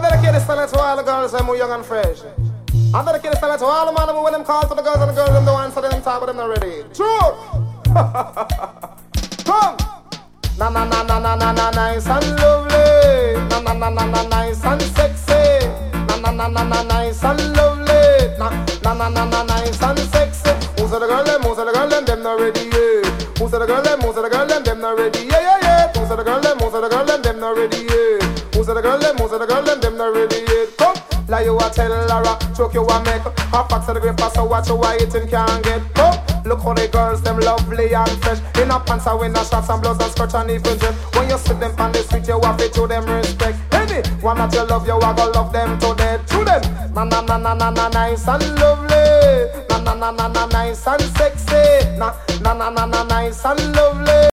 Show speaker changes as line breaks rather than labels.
dedicate this fella to all the girls them who young and fresh. I dedicate this fella to all the man who when them call to the girls and the girls them don't answer them talk but them not ready. Truth. Come. Na na na na na na na nice and lovely. Na na na na na nice and sexy. Na na na na na nice and lovely. Na na na na na nice and sexy. Who's the girl them? Who's the girl them not ready yet. Who's the girl them? Who's the girl them not ready yet. Who's the girl them? Who's the girl them not ready yet. Who's the girl them? Who's the girl them not ready yet. Come. Like you a tell Lara, choke you a make. Half packs of the grape so watch you why eating can't get. Come. Look how the girls them lovely and fresh. In a pants and winter shots and blouse and skirt and even dress. When you see them on the street you have to show them respect. Any one that you love you a go love them to death. To them. Na na na na na na nice and lovely. Na na na na na nice and sexy. Na na na na na nice and lovely.